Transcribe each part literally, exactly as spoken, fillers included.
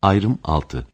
Ayrım altı.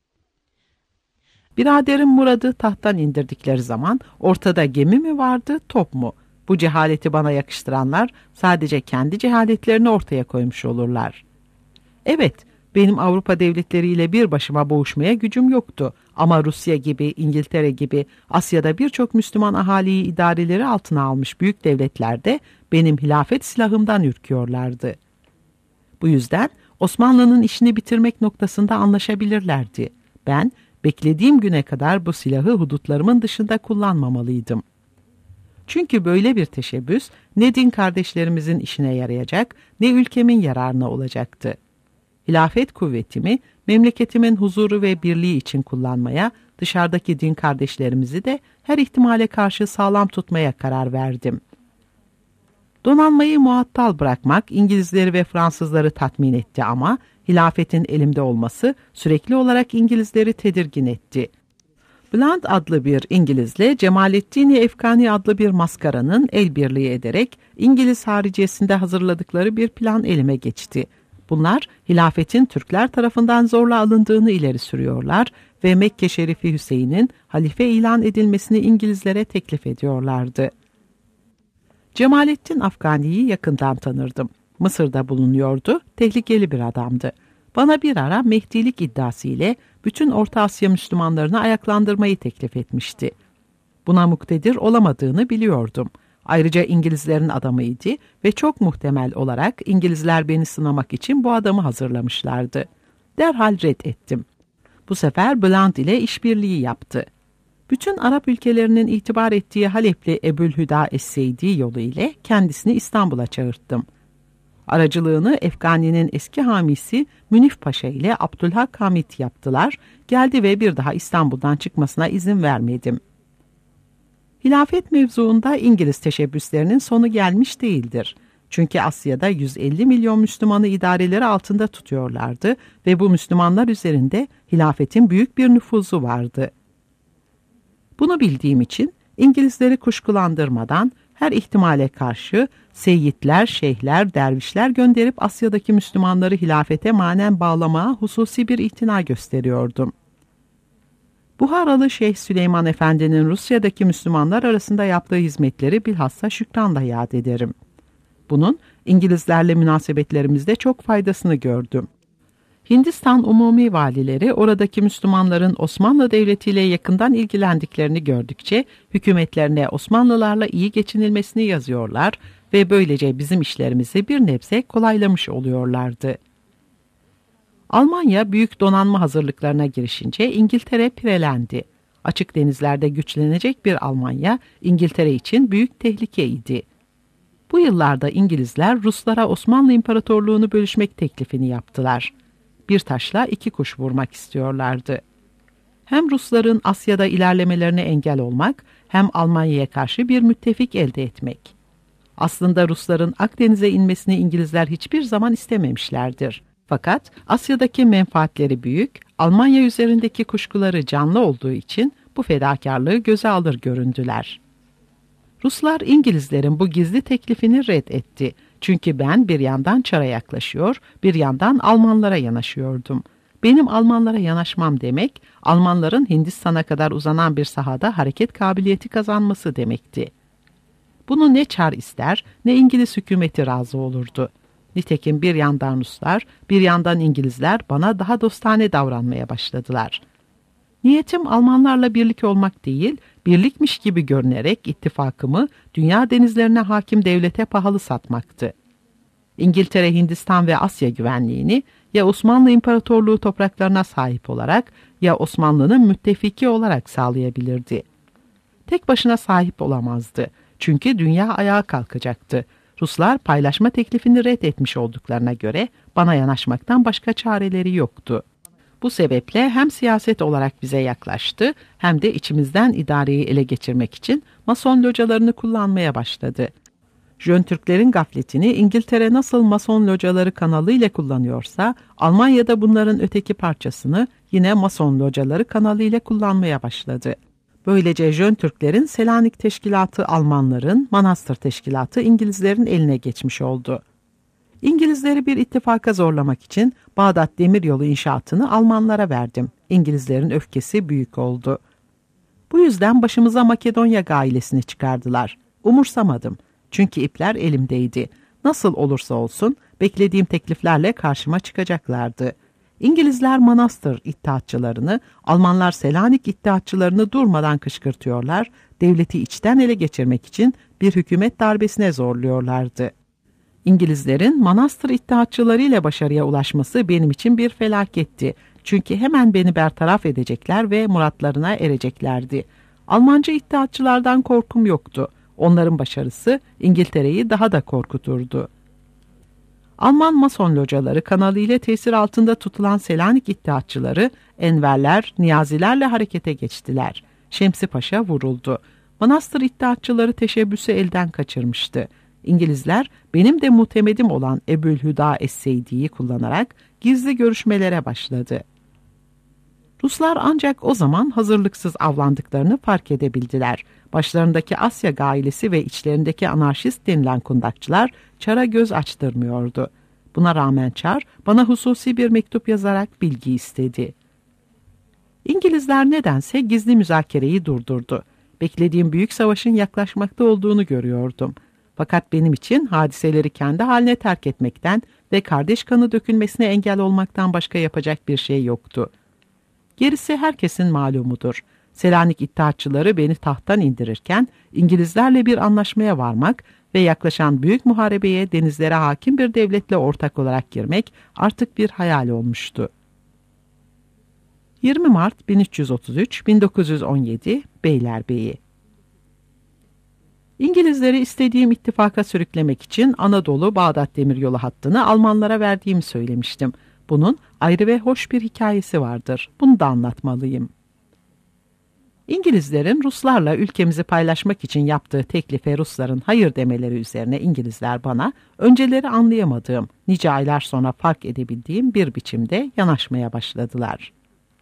Biraderim Murad'ı tahttan indirdikleri zaman ortada gemi mi vardı, top mu? Bu cehaleti bana yakıştıranlar sadece kendi cehaletlerini ortaya koymuş olurlar. Evet, benim Avrupa devletleriyle bir başıma boğuşmaya gücüm yoktu. Ama Rusya gibi, İngiltere gibi Asya'da birçok Müslüman ahaliyi idareleri altına almış büyük devletlerde benim hilafet silahımdan ürküyorlardı. Bu yüzden Osmanlı'nın işini bitirmek noktasında anlaşabilirlerdi. Ben beklediğim güne kadar bu silahı hudutlarımın dışında kullanmamalıydım. Çünkü böyle bir teşebbüs ne din kardeşlerimizin işine yarayacak ne ülkemin yararına olacaktı. Hilafet kuvvetimi memleketimin huzuru ve birliği için kullanmaya, dışarıdaki din kardeşlerimizi de her ihtimale karşı sağlam tutmaya karar verdim. Donanmayı muattal bırakmak İngilizleri ve Fransızları tatmin etti ama hilafetin elimde olması sürekli olarak İngilizleri tedirgin etti. Blunt adlı bir İngilizle Cemalettin-i Efkani adlı bir maskaranın el birliği ederek İngiliz hariciyesinde hazırladıkları bir plan elime geçti. Bunlar hilafetin Türkler tarafından zorla alındığını ileri sürüyorlar ve Mekke Şerifi Hüseyin'in halife ilan edilmesini İngilizlere teklif ediyorlardı. Cemalettin Afgani'yi yakından tanırdım. Mısır'da bulunuyordu, tehlikeli bir adamdı. Bana bir ara Mehdilik iddiası ile bütün Orta Asya Müslümanlarını ayaklandırmayı teklif etmişti. Buna muktedir olamadığını biliyordum. Ayrıca İngilizlerin adamıydı ve çok muhtemel olarak İngilizler beni sınamak için bu adamı hazırlamışlardı. Derhal red ettim. Bu sefer Blunt ile işbirliği yaptı. Bütün Arap ülkelerinin itibar ettiği Halepli Ebu'l-Hüda Es-Seydi yolu ile kendisini İstanbul'a çağırttım. Aracılığını Efgani'nin eski hamisi Münif Paşa ile Abdülhak Hamit yaptılar, geldi ve bir daha İstanbul'dan çıkmasına izin vermedim. Hilafet mevzuunda İngiliz teşebbüslerinin sonu gelmiş değildir. Çünkü Asya'da yüz elli milyon Müslümanı idareleri altında tutuyorlardı ve bu Müslümanlar üzerinde hilafetin büyük bir nüfuzu vardı. Bunu bildiğim için İngilizleri kuşkulandırmadan her ihtimale karşı seyyidler, şeyhler, dervişler gönderip Asya'daki Müslümanları hilafete manen bağlamaya hususi bir itina gösteriyordum. Buharalı Şeyh Süleyman Efendi'nin Rusya'daki Müslümanlar arasında yaptığı hizmetleri bilhassa şükranla yad ederim. Bunun İngilizlerle münasebetlerimizde çok faydasını gördüm. Hindistan umumi valileri oradaki Müslümanların Osmanlı Devleti ile yakından ilgilendiklerini gördükçe hükümetlerine Osmanlılarla iyi geçinilmesini yazıyorlar ve böylece bizim işlerimizi bir nebze kolaylamış oluyorlardı. Almanya büyük donanma hazırlıklarına girişince İngiltere pirelendi. Açık denizlerde güçlenecek bir Almanya İngiltere için büyük tehlikeydi. Bu yıllarda İngilizler Ruslara Osmanlı İmparatorluğunu bölüşmek teklifini yaptılar. Bir taşla iki kuş vurmak istiyorlardı. Hem Rusların Asya'da ilerlemelerine engel olmak, hem Almanya'ya karşı bir müttefik elde etmek. Aslında Rusların Akdeniz'e inmesini İngilizler hiçbir zaman istememişlerdir. Fakat Asya'daki menfaatleri büyük, Almanya üzerindeki kuşkuları canlı olduğu için bu fedakarlığı göze alır göründüler. Ruslar İngilizlerin bu gizli teklifini red etti. Çünkü ben bir yandan Çar'a yaklaşıyor, bir yandan Almanlara yanaşıyordum. Benim Almanlara yanaşmam demek, Almanların Hindistan'a kadar uzanan bir sahada hareket kabiliyeti kazanması demekti. Bunu ne Çar ister, ne İngiliz hükümeti razı olurdu. Nitekim bir yandan Ruslar, bir yandan İngilizler bana daha dostane davranmaya başladılar. Niyetim Almanlarla birlik olmak değil, birlikmiş gibi görünerek ittifakımı dünya denizlerine hakim devlete pahalı satmaktı. İngiltere, Hindistan ve Asya güvenliğini ya Osmanlı İmparatorluğu topraklarına sahip olarak ya Osmanlı'nın müttefiki olarak sağlayabilirdi. Tek başına sahip olamazdı. Çünkü dünya ayağa kalkacaktı. Ruslar paylaşma teklifini red etmiş olduklarına göre bana yanaşmaktan başka çareleri yoktu. Bu sebeple hem siyaset olarak bize yaklaştı hem de içimizden idareyi ele geçirmek için Mason localarını kullanmaya başladı. Jön Türklerin gafletini İngiltere nasıl Mason locaları kanalıyla kullanıyorsa Almanya'da bunların öteki parçasını yine Mason locaları kanalıyla kullanmaya başladı. Böylece Jön Türklerin Selanik Teşkilatı Almanların, Manastır Teşkilatı İngilizlerin eline geçmiş oldu. İngilizleri bir ittifaka zorlamak için Bağdat Demiryolu inşaatını Almanlara verdim. İngilizlerin öfkesi büyük oldu. Bu yüzden başımıza Makedonya gailesini çıkardılar. Umursamadım. Çünkü ipler elimdeydi. Nasıl olursa olsun beklediğim tekliflerle karşıma çıkacaklardı. İngilizler Manastır İttihatçılarını, Almanlar Selanik İttihatçılarını durmadan kışkırtıyorlar, devleti içten ele geçirmek için bir hükümet darbesine zorluyorlardı. İngilizlerin Manastır İttihatçıları ile başarıya ulaşması benim için bir felaketti. Çünkü hemen beni bertaraf edecekler ve muratlarına ereceklerdi. Almancı İttihatçılardan korkum yoktu. Onların başarısı İngiltere'yi daha da korkuturdu. Alman Mason locaları kanalı ile tesir altında tutulan Selanik İttihatçıları Enverler, Niyazilerle harekete geçtiler. Şemsi Paşa vuruldu. Manastır İttihatçıları teşebbüsü elden kaçırmıştı. İngilizler benim de muhtemedim olan Ebu'l-Hüda Es-Seydi'yi kullanarak gizli görüşmelere başladı. Ruslar ancak o zaman hazırlıksız avlandıklarını fark edebildiler. Başlarındaki Asya gailesi ve içlerindeki anarşist denilen kundakçılar Çar'a göz açtırmıyordu. Buna rağmen Çar bana hususi bir mektup yazarak bilgi istedi. İngilizler nedense gizli müzakereyi durdurdu. Beklediğim büyük savaşın yaklaşmakta olduğunu görüyordum. Fakat benim için hadiseleri kendi haline terk etmekten ve kardeş kanı dökülmesine engel olmaktan başka yapacak bir şey yoktu. Gerisi herkesin malumudur. Selanik İttihatçıları beni tahttan indirirken İngilizlerle bir anlaşmaya varmak ve yaklaşan büyük muharebeye denizlere hakim bir devletle ortak olarak girmek artık bir hayal olmuştu. yirmi Mart bin üç yüz otuz üç bin dokuz yüz on yedi Beylerbeyi. İngilizleri istediğim ittifaka sürüklemek için Anadolu-Bağdat demiryolu hattını Almanlara verdiğimi söylemiştim. Bunun ayrı ve hoş bir hikayesi vardır. Bunu da anlatmalıyım. İngilizlerin Ruslarla ülkemizi paylaşmak için yaptığı teklife Rusların hayır demeleri üzerine İngilizler bana önceleri anlayamadığım, nice aylar sonra fark edebildiğim bir biçimde yanaşmaya başladılar.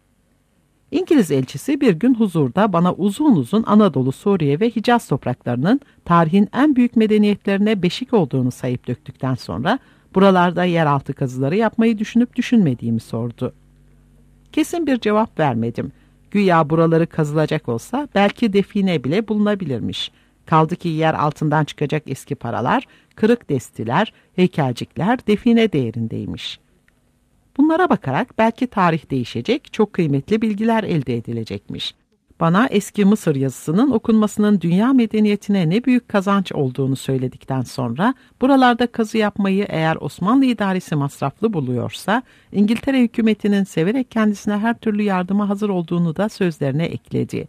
İngiliz elçisi bir gün huzurda bana uzun uzun Anadolu, Suriye ve Hicaz topraklarının tarihin en büyük medeniyetlerine beşik olduğunu sayıp döktükten sonra buralarda yeraltı kazıları yapmayı düşünüp düşünmediğimi sordu. Kesin bir cevap vermedim. Güya buraları kazılacak olsa belki define bile bulunabilirmiş. Kaldı ki yer altından çıkacak eski paralar, kırık destiler, heykelcikler define değerindeymiş. Bunlara bakarak belki tarih değişecek, çok kıymetli bilgiler elde edilecekmiş. Bana eski Mısır yazısının okunmasının dünya medeniyetine ne büyük kazanç olduğunu söyledikten sonra buralarda kazı yapmayı eğer Osmanlı idaresi masraflı buluyorsa İngiltere hükümetinin severek kendisine her türlü yardıma hazır olduğunu da sözlerine ekledi.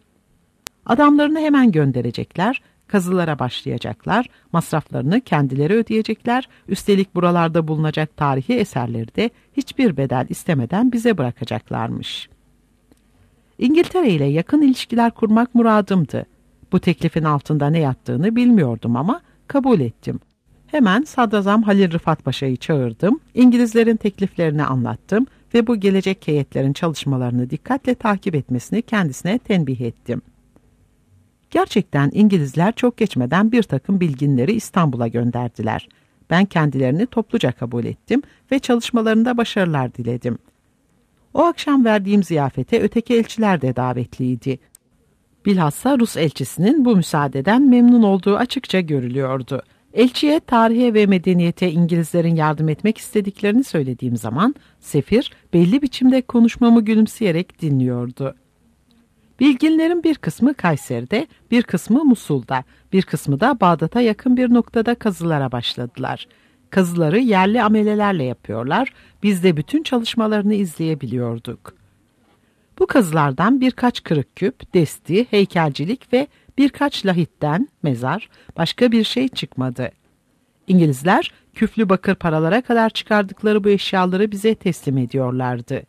Adamlarını hemen gönderecekler, kazılara başlayacaklar, masraflarını kendileri ödeyecekler, üstelik buralarda bulunacak tarihi eserleri de hiçbir bedel istemeden bize bırakacaklarmış. İngiltere ile yakın ilişkiler kurmak muradımdı. Bu teklifin altında ne yattığını bilmiyordum ama kabul ettim. Hemen Sadrazam Halil Rıfat Paşa'yı çağırdım, İngilizlerin tekliflerini anlattım ve bu gelecek heyetlerin çalışmalarını dikkatle takip etmesini kendisine tembih ettim. Gerçekten İngilizler çok geçmeden bir takım bilginleri İstanbul'a gönderdiler. Ben kendilerini topluca kabul ettim ve çalışmalarında başarılar diledim. O akşam verdiğim ziyafete öteki elçiler de davetliydi. Bilhassa Rus elçisinin bu müsaadeden memnun olduğu açıkça görülüyordu. Elçiye tarihe ve medeniyete İngilizlerin yardım etmek istediklerini söylediğim zaman sefir belli biçimde konuşmamı gülümseyerek dinliyordu. Bilginlerin bir kısmı Kayseri'de, bir kısmı Musul'da, bir kısmı da Bağdat'a yakın bir noktada kazılara başladılar. Kazıları yerli amelelerle yapıyorlar, biz de bütün çalışmalarını izleyebiliyorduk. Bu kazılardan birkaç kırık küp, desti, heykelcilik ve birkaç lahitten, mezar, başka bir şey çıkmadı. İngilizler küflü bakır paralara kadar çıkardıkları bu eşyaları bize teslim ediyorlardı.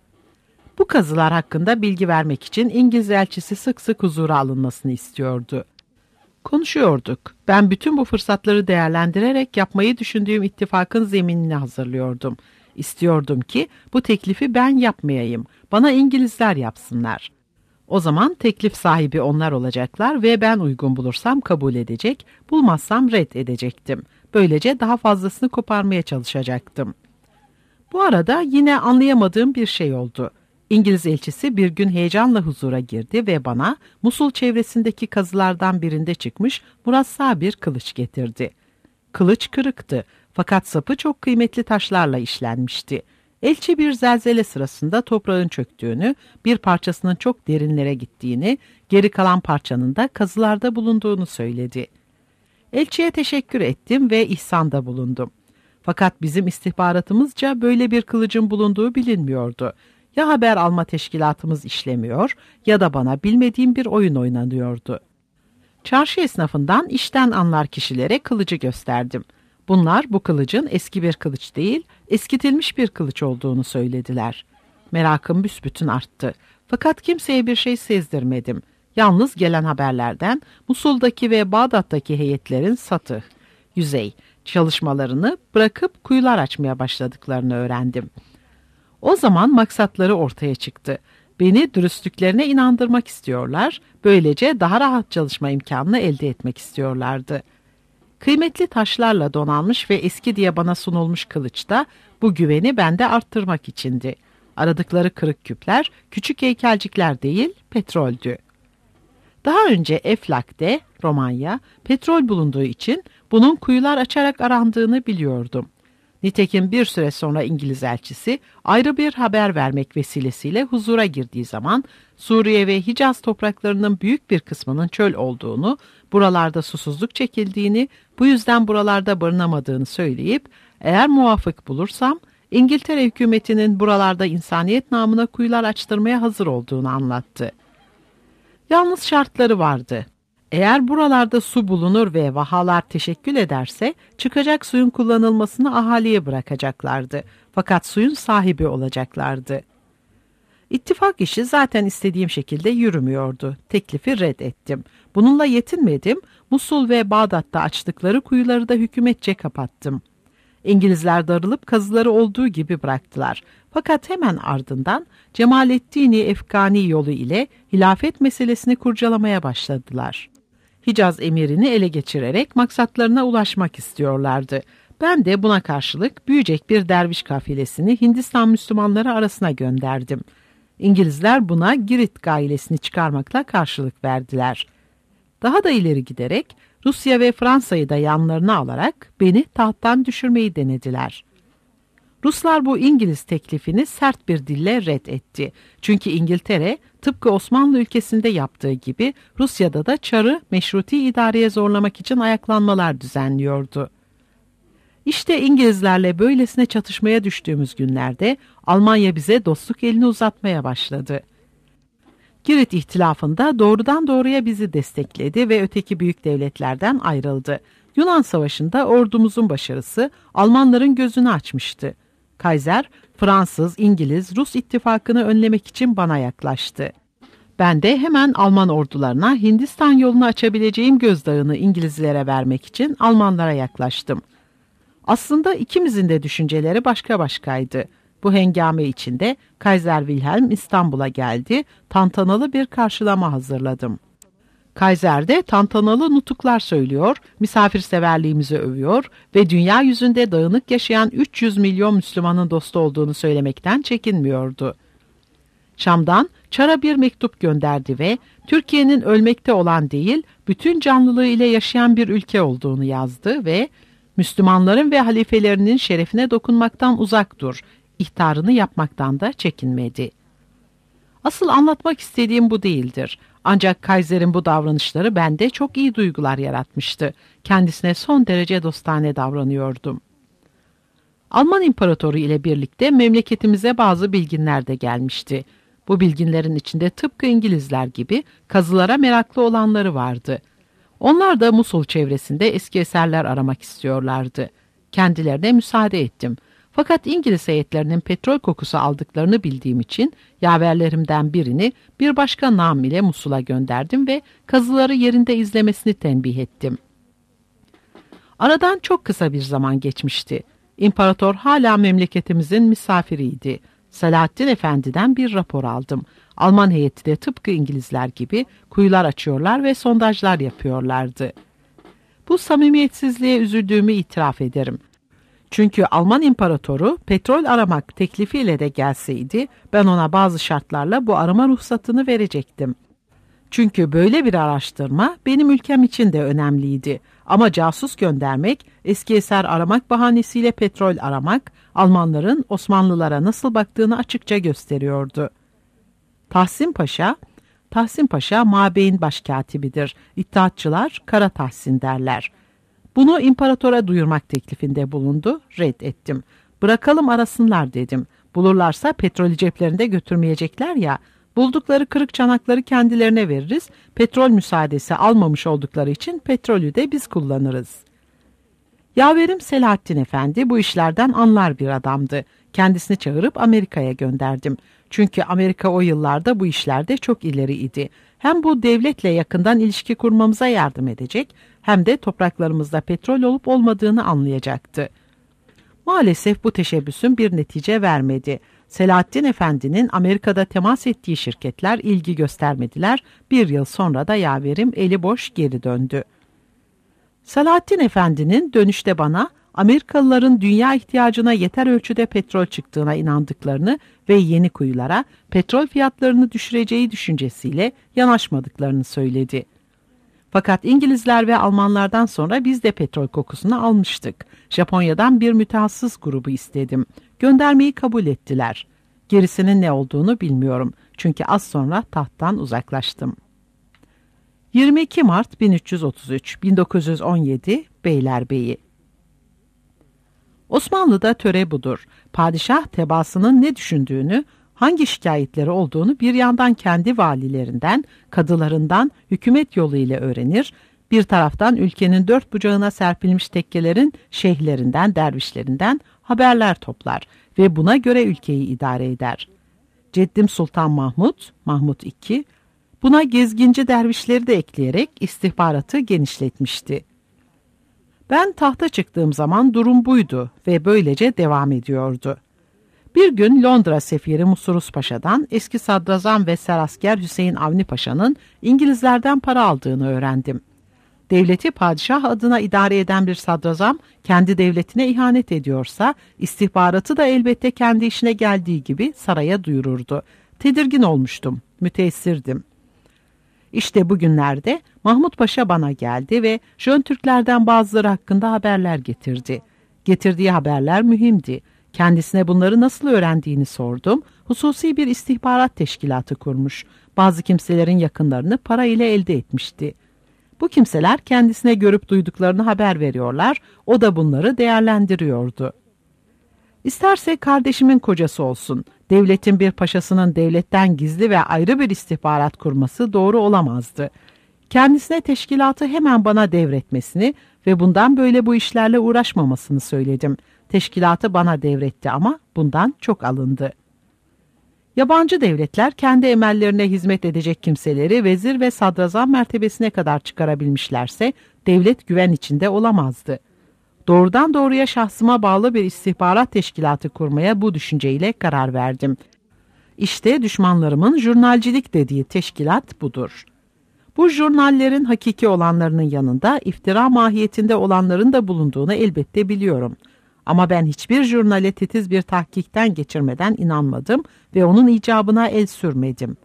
Bu kazılar hakkında bilgi vermek için İngiliz elçisi sık sık huzura alınmasını istiyordu. Konuşuyorduk. Ben bütün bu fırsatları değerlendirerek yapmayı düşündüğüm ittifakın zeminini hazırlıyordum. İstiyordum ki bu teklifi ben yapmayayım, bana İngilizler yapsınlar. O zaman teklif sahibi onlar olacaklar ve ben uygun bulursam kabul edecek, bulmazsam red edecektim. Böylece daha fazlasını koparmaya çalışacaktım. Bu arada yine anlayamadığım bir şey oldu. İngiliz elçisi bir gün heyecanla huzura girdi ve bana Musul çevresindeki kazılardan birinde çıkmış murassa bir kılıç getirdi. Kılıç kırıktı fakat sapı çok kıymetli taşlarla işlenmişti. Elçi bir zelzele sırasında toprağın çöktüğünü, bir parçasının çok derinlere gittiğini, geri kalan parçanın da kazılarda bulunduğunu söyledi. Elçiye teşekkür ettim ve ihsanda bulundum. Fakat bizim istihbaratımızca böyle bir kılıcın bulunduğu bilinmiyordu. Ya haber alma teşkilatımız işlemiyor ya da bana bilmediğim bir oyun oynanıyordu. Çarşı esnafından işten anlar kişilere kılıcı gösterdim. Bunlar bu kılıcın eski bir kılıç değil, eskitilmiş bir kılıç olduğunu söylediler. Merakım büsbütün arttı. Fakat kimseye bir şey sezdirmedim. Yalnız gelen haberlerden Musul'daki ve Bağdat'taki heyetlerin satıh, yüzey çalışmalarını bırakıp kuyular açmaya başladıklarını öğrendim. O zaman maksatları ortaya çıktı. Beni dürüstlüklerine inandırmak istiyorlar, böylece daha rahat çalışma imkanını elde etmek istiyorlardı. Kıymetli taşlarla donanmış ve eski diye bana sunulmuş kılıç da bu güveni bende arttırmak içindi. Aradıkları kırık küpler küçük heykelcikler değil, petroldü. Daha önce Eflak'te, Romanya, petrol bulunduğu için bunun kuyular açarak arandığını biliyordum. Nitekim bir süre sonra İngiliz elçisi ayrı bir haber vermek vesilesiyle huzura girdiği zaman Suriye ve Hicaz topraklarının büyük bir kısmının çöl olduğunu, buralarda susuzluk çekildiğini, bu yüzden buralarda barınamadığını söyleyip eğer muvafık bulursam İngiltere hükümetinin buralarda insaniyet namına kuyular açtırmaya hazır olduğunu anlattı. Yalnız şartları vardı. Eğer buralarda su bulunur ve vahalar teşekkül ederse çıkacak suyun kullanılmasını ahaliye bırakacaklardı. Fakat suyun sahibi olacaklardı. İttifak işi zaten istediğim şekilde yürümüyordu. Teklifi reddettim. Bununla yetinmedim. Musul ve Bağdat'ta açtıkları kuyuları da hükümetçe kapattım. İngilizler darılıp kazıları olduğu gibi bıraktılar. Fakat hemen ardından Cemalettin-i Efgani yolu ile hilafet meselesini kurcalamaya başladılar. Hicaz emirini ele geçirerek maksatlarına ulaşmak istiyorlardı. Ben de buna karşılık büyüyecek bir derviş kafilesini Hindistan Müslümanları arasına gönderdim. İngilizler buna Girit gailesini çıkarmakla karşılık verdiler. Daha da ileri giderek Rusya ve Fransa'yı da yanlarına alarak beni tahttan düşürmeyi denediler. Ruslar bu İngiliz teklifini sert bir dille reddetti. Çünkü İngiltere tıpkı Osmanlı ülkesinde yaptığı gibi Rusya'da da Çar'ı meşruti idareye zorlamak için ayaklanmalar düzenliyordu. İşte İngilizlerle böylesine çatışmaya düştüğümüz günlerde Almanya bize dostluk elini uzatmaya başladı. Girit ihtilafında doğrudan doğruya bizi destekledi ve öteki büyük devletlerden ayrıldı. Yunan Savaşı'nda ordumuzun başarısı Almanların gözünü açmıştı. Kaiser, Fransız, İngiliz, Rus ittifakını önlemek için bana yaklaştı. Ben de hemen Alman ordularına Hindistan yolunu açabileceğim gözdağını İngilizlere vermek için Almanlara yaklaştım. Aslında ikimizin de düşünceleri başka başkaydı. Bu hengame içinde Kaiser Wilhelm İstanbul'a geldi, tantanalı bir karşılama hazırladım. Kaiser de tantanalı nutuklar söylüyor, misafirseverliğimizi övüyor ve dünya yüzünde dağınık yaşayan üç yüz milyon Müslümanın dostu olduğunu söylemekten çekinmiyordu. Şam'dan Çar'a bir mektup gönderdi ve Türkiye'nin ölmekte olan değil, bütün canlılığı ile yaşayan bir ülke olduğunu yazdı ve Müslümanların ve halifelerinin şerefine dokunmaktan uzak dur, ihtarını yapmaktan da çekinmedi. Asıl anlatmak istediğim bu değildir. Ancak Kaiser'in bu davranışları bende çok iyi duygular yaratmıştı. Kendisine son derece dostane davranıyordum. Alman İmparatoru ile birlikte memleketimize bazı bilginler de gelmişti. Bu bilginlerin içinde tıpkı İngilizler gibi kazılara meraklı olanları vardı. Onlar da Musul çevresinde eski eserler aramak istiyorlardı. Kendilerine müsaade ettim. Fakat İngiliz heyetlerinin petrol kokusu aldıklarını bildiğim için yaverlerimden birini bir başka nam ile Musul'a gönderdim ve kazıları yerinde izlemesini tembih ettim. Aradan çok kısa bir zaman geçmişti. İmparator hala memleketimizin misafiriydi. Selahattin Efendi'den bir rapor aldım. Alman heyeti de tıpkı İngilizler gibi kuyular açıyorlar ve sondajlar yapıyorlardı. Bu samimiyetsizliğe üzüldüğümü itiraf ederim. Çünkü Alman imparatoru petrol aramak teklifiyle de gelseydi ben ona bazı şartlarla bu arama ruhsatını verecektim. Çünkü böyle bir araştırma benim ülkem için de önemliydi. Ama casus göndermek, eski eser aramak bahanesiyle petrol aramak, Almanların Osmanlılara nasıl baktığını açıkça gösteriyordu. Tahsin Paşa, Tahsin Paşa Mabeyin başkatibidir. İttihatçılar Kara Tahsin derler. Bunu imparatora duyurmak teklifinde bulundu, reddettim. Bırakalım arasınlar dedim. Bulurlarsa petrolü ceplerinde götürmeyecekler ya, buldukları kırık çanakları kendilerine veririz, petrol müsaadesi almamış oldukları için petrolü de biz kullanırız. Yaverim Selahattin Efendi bu işlerden anlar bir adamdı. Kendisini çağırıp Amerika'ya gönderdim. Çünkü Amerika o yıllarda bu işlerde çok ileriydi. Hem bu devletle yakından ilişki kurmamıza yardım edecek, hem de topraklarımızda petrol olup olmadığını anlayacaktı. Maalesef bu teşebbüsüm bir netice vermedi. Selahattin Efendi'nin Amerika'da temas ettiği şirketler ilgi göstermediler. Bir yıl sonra da yaverim eli boş geri döndü. Selahattin Efendi'nin dönüşte bana Amerikalıların dünya ihtiyacına yeter ölçüde petrol çıktığına inandıklarını ve yeni kuyulara petrol fiyatlarını düşüreceği düşüncesiyle yanaşmadıklarını söyledi. Fakat İngilizler ve Almanlardan sonra biz de petrol kokusunu almıştık. Japonya'dan bir mütehassıs grubu istedim. Göndermeyi kabul ettiler. Gerisinin ne olduğunu bilmiyorum. Çünkü az sonra tahttan uzaklaştım. yirmi iki Mart bin üç yüz otuz üç bin dokuz yüz on yedi Beylerbeyi. Osmanlı'da töre budur. Padişah tebaasının ne düşündüğünü, hangi şikayetleri olduğunu bir yandan kendi valilerinden, kadılarından, hükümet yoluyla öğrenir, bir taraftan ülkenin dört bucağına serpilmiş tekkelerin şeyhlerinden, dervişlerinden haberler toplar ve buna göre ülkeyi idare eder. Ceddim Sultan Mahmud, Mahmud the Second, buna gezginci dervişleri de ekleyerek istihbaratı genişletmişti. Ben tahta çıktığım zaman durum buydu ve böylece devam ediyordu. Bir gün Londra sefiri Musurus Paşa'dan eski sadrazam ve serasker Hüseyin Avni Paşa'nın İngilizlerden para aldığını öğrendim. Devleti padişah adına idare eden bir sadrazam kendi devletine ihanet ediyorsa istihbaratı da elbette kendi işine geldiği gibi saraya duyururdu. Tedirgin olmuştum, müteessirdim. İşte bugünlerde Mahmud Paşa bana geldi ve Jön Türklerden bazıları hakkında haberler getirdi. Getirdiği haberler mühimdi. Kendisine bunları nasıl öğrendiğini sordum. Hususi bir istihbarat teşkilatı kurmuş. Bazı kimselerin yakınlarını para ile elde etmişti. Bu kimseler kendisine görüp duyduklarını haber veriyorlar. O da bunları değerlendiriyordu. İsterse kardeşimin kocası olsun. Devletin bir paşasının devletten gizli ve ayrı bir istihbarat kurması doğru olamazdı. Kendisine teşkilatı hemen bana devretmesini ve bundan böyle bu işlerle uğraşmamasını söyledim. Teşkilatı bana devretti ama bundan çok alındı. Yabancı devletler kendi emellerine hizmet edecek kimseleri vezir ve sadrazam mertebesine kadar çıkarabilmişlerse devlet güven içinde olamazdı. Doğrudan doğruya şahsıma bağlı bir istihbarat teşkilatı kurmaya bu düşünceyle karar verdim. İşte düşmanlarımın jurnalcilik dediği teşkilat budur. Bu jurnallerin hakiki olanlarının yanında iftira mahiyetinde olanların da bulunduğunu elbette biliyorum. Ama ben hiçbir jurnale titiz bir tahkikten geçirmeden inanmadım ve onun icabına el sürmedim.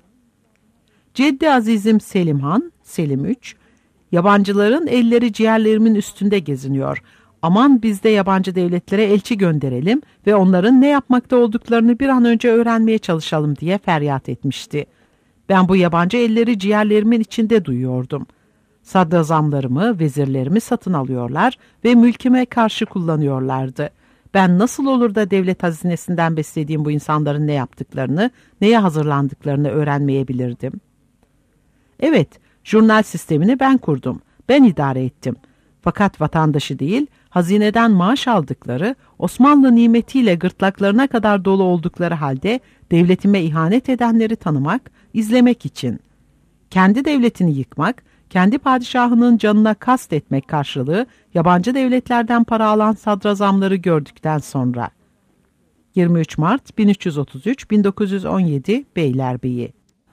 Ceddi Azizim Selim Han, Selim üç, yabancıların elleri ciğerlerimin üstünde geziniyor. Aman biz de yabancı devletlere elçi gönderelim ve onların ne yapmakta olduklarını bir an önce öğrenmeye çalışalım diye feryat etmişti. Ben bu yabancı elleri ciğerlerimin içinde duyuyordum. Sadrazamlarımı, vezirlerimi satın alıyorlar ve mülküme karşı kullanıyorlardı. Ben nasıl olur da devlet hazinesinden beslediğim bu insanların ne yaptıklarını, neye hazırlandıklarını öğrenmeyebilirdim? Evet, jurnal sistemini ben kurdum, ben idare ettim. Fakat vatandaşı değil, hazineden maaş aldıkları, Osmanlı nimetiyle gırtlaklarına kadar dolu oldukları halde devletime ihanet edenleri tanımak, izlemek için. Kendi devletini yıkmak, kendi padişahının canına kast etmek karşılığı yabancı devletlerden para alan sadrazamları gördükten sonra. yirmi üç Mart bin üç yüz otuz üç bin dokuz yüz on yedi Beylerbeyi.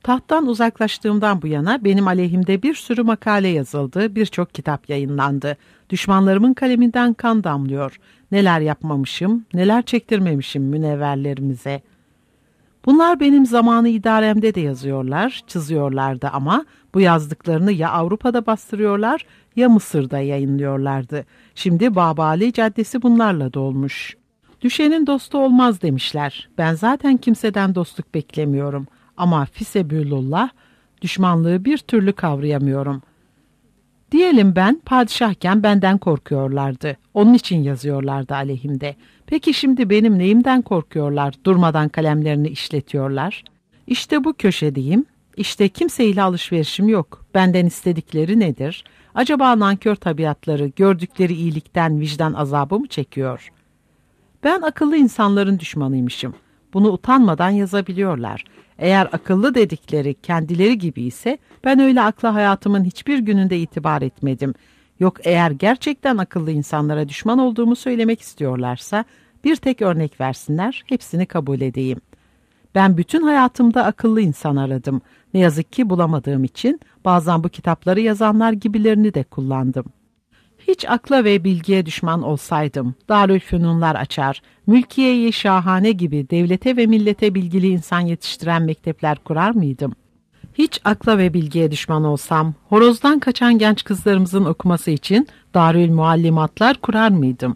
Tahttan uzaklaştığımdan bu yana benim aleyhimde bir sürü makale yazıldı, birçok kitap yayınlandı. Düşmanlarımın kaleminden kan damlıyor. Neler yapmamışım, neler çektirmemişim münevverlerimize. Bunlar benim zamanı idaremde de yazıyorlar, çiziyorlardı ama bu yazdıklarını ya Avrupa'da bastırıyorlar ya Mısır'da yayınlıyorlardı. Şimdi Babali Caddesi bunlarla dolmuş. Düşenin dostu olmaz demişler. Ben zaten kimseden dostluk beklemiyorum. Ama fisebülullah, düşmanlığı bir türlü kavrayamıyorum. Diyelim ben padişahken benden korkuyorlardı. Onun için yazıyorlardı aleyhimde. Peki şimdi benim neyimden korkuyorlar, durmadan kalemlerini işletiyorlar? İşte bu köşedeyim. İşte kimseyle alışverişim yok. Benden istedikleri nedir? Acaba nankör tabiatları gördükleri iyilikten vicdan azabı mı çekiyor? Ben akıllı insanların düşmanıymışım. Bunu utanmadan yazabiliyorlar. Eğer akıllı dedikleri kendileri gibi ise ben öyle akla hayatımın hiçbir gününde itibar etmedim. Yok eğer gerçekten akıllı insanlara düşman olduğumu söylemek istiyorlarsa bir tek örnek versinler, hepsini kabul edeyim. Ben bütün hayatımda akıllı insan aradım. Ne yazık ki bulamadığım için bazen bu kitapları yazanlar gibilerini de kullandım. Hiç akla ve bilgiye düşman olsaydım, Darülfünunlar açar, mülkiye-i şahane gibi devlete ve millete bilgili insan yetiştiren mektepler kurar mıydım? Hiç akla ve bilgiye düşman olsam, horozdan kaçan genç kızlarımızın okuması için Darül Muallimatlar kurar mıydım?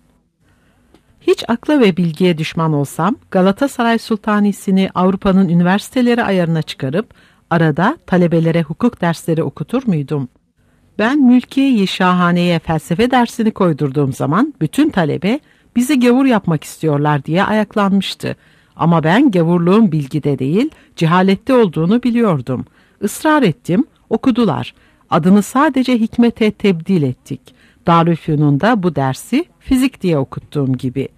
Hiç akla ve bilgiye düşman olsam, Galatasaray Sultanisi'ni Avrupa'nın üniversiteleri ayarına çıkarıp, arada talebelere hukuk dersleri okutur muydum? Ben mülkiye-i şahaneye felsefe dersini koydurduğum zaman bütün talebe bizi gavur yapmak istiyorlar diye ayaklanmıştı. Ama ben gavurluğun bilgide değil, cehalette olduğunu biliyordum. Israr ettim, okudular. Adını sadece hikmete tebdil ettik. Darülfünun'da bu dersi fizik diye okuttuğum gibi.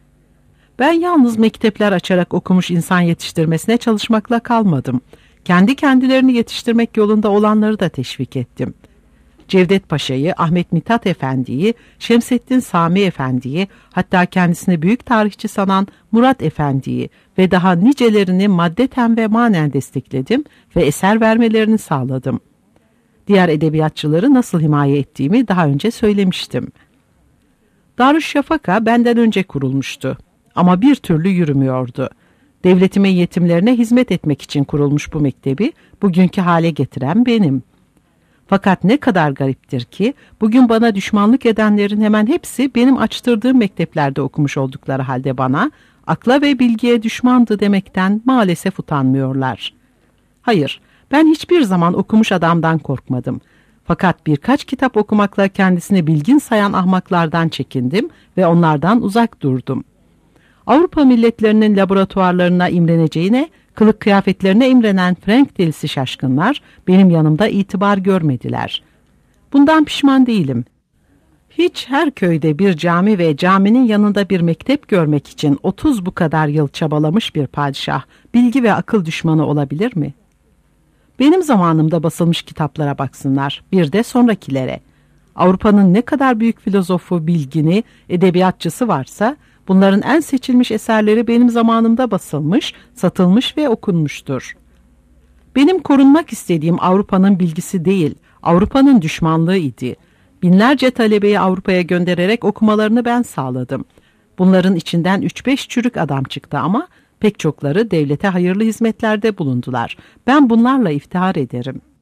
Ben yalnız mektepler açarak okumuş insan yetiştirmesine çalışmakla kalmadım. Kendi kendilerini yetiştirmek yolunda olanları da teşvik ettim. Cevdet Paşa'yı, Ahmet Mithat Efendi'yi, Şemseddin Sami Efendi'yi, hatta kendisini büyük tarihçi sanan Murat Efendi'yi ve daha nicelerini maddeten ve manen destekledim ve eser vermelerini sağladım. Diğer edebiyatçıları nasıl himaye ettiğimi daha önce söylemiştim. Darüşşafaka benden önce kurulmuştu ama bir türlü yürümüyordu. Devletime yetimlerine hizmet etmek için kurulmuş bu mektebi bugünkü hale getiren benim. Fakat ne kadar gariptir ki bugün bana düşmanlık edenlerin hemen hepsi benim açtırdığım mekteplerde okumuş oldukları halde bana akla ve bilgiye düşmandı demekten maalesef utanmıyorlar. Hayır, ben hiçbir zaman okumuş adamdan korkmadım. Fakat birkaç kitap okumakla kendisini bilgin sayan ahmaklardan çekindim ve onlardan uzak durdum. Avrupa milletlerinin laboratuvarlarına imreneceğine, kılık kıyafetlerine imrenen Frank delisi şaşkınlar benim yanımda itibar görmediler. Bundan pişman değilim. Hiç her köyde bir cami ve caminin yanında bir mektep görmek için otuz bu kadar yıl çabalamış bir padişah, bilgi ve akıl düşmanı olabilir mi? Benim zamanımda basılmış kitaplara baksınlar, bir de sonrakilere. Avrupa'nın ne kadar büyük filozofu, bilgini, edebiyatçısı varsa, bunların en seçilmiş eserleri benim zamanımda basılmış, satılmış ve okunmuştur. Benim korunmak istediğim Avrupa'nın bilgisi değil, Avrupa'nın düşmanlığı idi. Binlerce talebeyi Avrupa'ya göndererek okumalarını ben sağladım. Bunların içinden üç beş çürük adam çıktı ama pek çokları devlete hayırlı hizmetlerde bulundular. Ben bunlarla iftihar ederim.